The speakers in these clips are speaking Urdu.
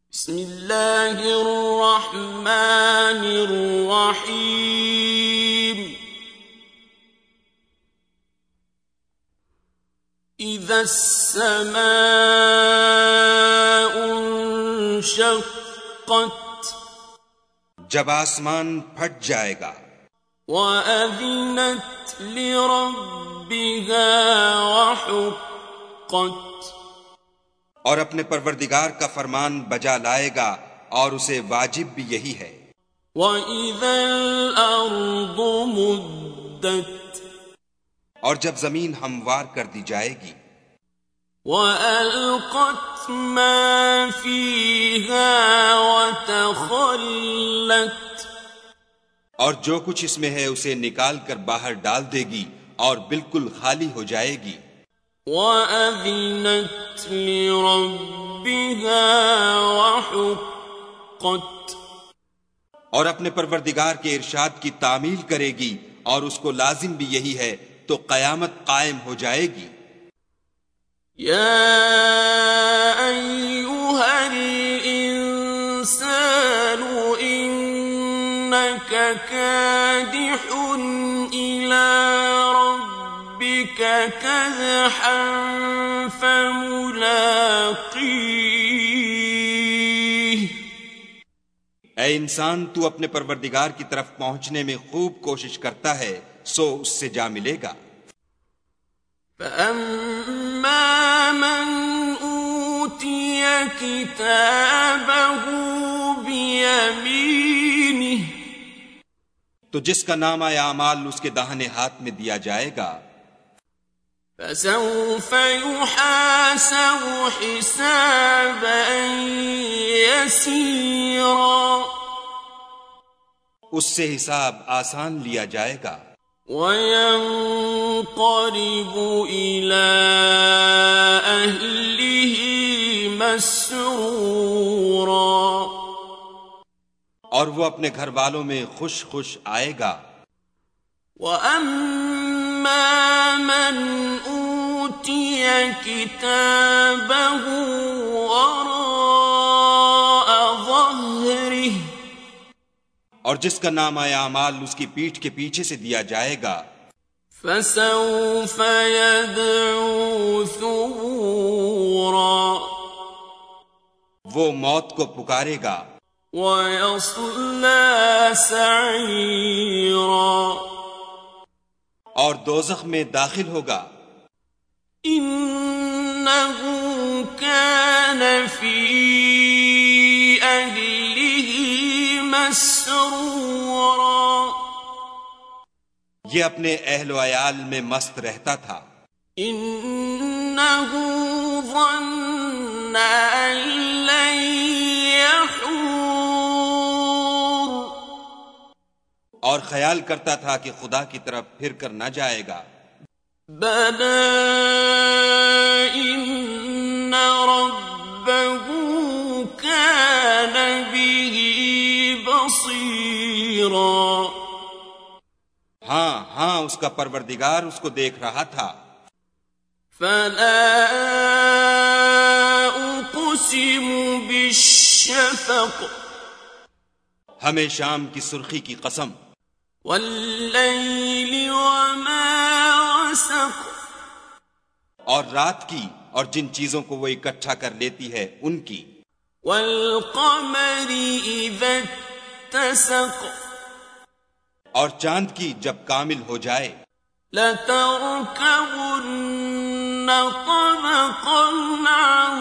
بسم اللہ الرحمن الرحیم اذا السماء انشقت جب آسمان پھٹ جائے گا وَأَذِنَتْ لِرَبِّهَا وَحُقَّتْ اور اپنے پروردگار کا فرمان بجا لائے گا اور اسے واجب بھی یہی ہے۔ وَإِذَا الْأَرْضُ مُدَّتْ اور جب زمین ہموار کر دی جائے گی۔ وَأَلْقَتْ مَا فِيهَا وَتَخَلَّتْ اور جو کچھ اس میں ہے اسے نکال کر باہر ڈال دے گی اور بالکل خالی ہو جائے گی۔ وَأَذِنَتْ لِرَبِّهَا وَحُقَّتْ اور اپنے پروردگار کے ارشاد کی تعمیل کرے گی اور اس کو لازم بھی یہی ہے، تو قیامت قائم ہو جائے گی۔ یا ایھا الانسان انک کادح الی ربک کدحا فملاقیہ اے انسان، تو اپنے پروردگار کی طرف پہنچنے میں خوب کوشش کرتا ہے، سو اس سے جا ملے گا۔ فَأَمَّا مَنْ أُوتِيَ كِتَابَهُ بِيَمِينِهِ تو جس کا نامہ اعمال اس کے داہنے ہاتھ میں دیا جائے گا، فَسَوْفَ يُحَاسَبُ حِسَابًا يَسِيرًا اس سے حساب آسان لیا جائے گا۔ وَيَنْقَلِبُ إِلَىٰ أَهْلِهِ مَسْرُورًا اور وہ اپنے گھر والوں میں خوش خوش آئے گا۔ وَأَمَّا مَنْ أُوتِيَ كِتَابَهُ وَرَاءَ ظَهْرِهِ اور جس کا نامہ اعمال اس کی پیٹھ کے پیچھے سے دیا جائے گا، فَسَوْفَ يَدْعُو ثُبُورًا وہ موت کو پکارے گا۔ وَيَصْلَىٰ سَعِيرًا اور دوزخ میں داخل ہوگا۔ إِنَّهُ كَانَ فِي أَهْلِهِ مسرورا یہ اپنے اہل و عیال میں مست رہتا تھا۔ انہ ظن ان لن یحور اور خیال کرتا تھا کہ خدا کی طرف پھر کر نہ جائے گا۔ بلی ان ربہ کان بہ بصیرا ہاں ہاں، اس کا پروردگار اس کو دیکھ رہا تھا۔ فلا اقسم بالشفق ہمیں شام کی سرخی کی قسم، واللیل وما وسق اور رات کی اور جن چیزوں کو وہ اکٹھا کر لیتی ہے ان کی، والقمر اذا اتسق اور چاند کی جب کامل ہو جائے، لترکبن طبقا عن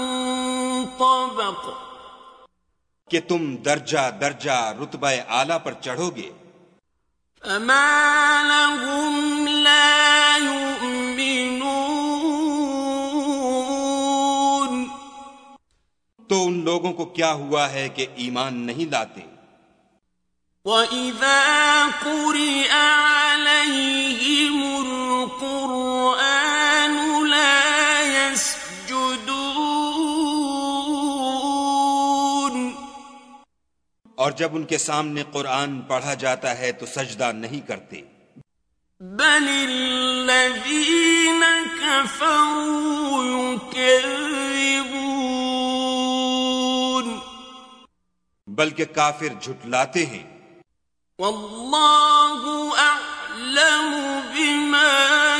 طبق کہ تم درجہ درجہ رتبہ اعلیٰ پر چڑھو گے۔ فما لهم لا يؤمنون تو ان لوگوں کو کیا ہوا ہے کہ ایمان نہیں لاتے۔ وَإِذَا قُرِئَ عَلَيْهِمُ الْقُرْآنُ لَا يَسْجُدُونَ اور جب ان کے سامنے قرآن پڑھا جاتا ہے تو سجدہ نہیں کرتے۔ بَلِ الَّذِينَ كَفَرُوا يُكَذِّبُونَ بلکہ کافر جھٹلاتے ہیں۔ واللہ اعلم بما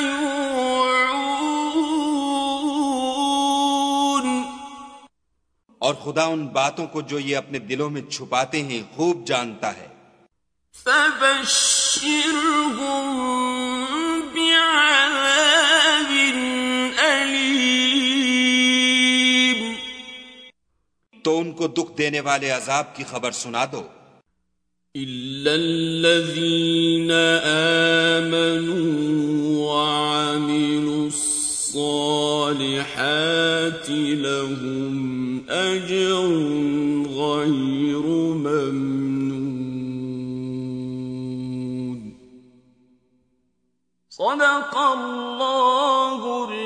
یوعون، اور خدا ان باتوں کو جو یہ اپنے دلوں میں چھپاتے ہیں خوب جانتا ہے۔ فبشرهم بعذاب علیم، تو ان کو دکھ دینے والے عذاب کی خبر سنا دو۔ إلا الذين آمنوا وعملوا الصالحات لهم أجر غير ممنون۔ صدق الله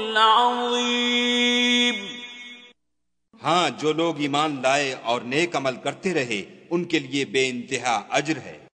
العظيم۔ ہاں، جو لوگ ایمان لائے اور نیک عمل کرتے رہے ان کے لیے بے انتہا اجر ہے۔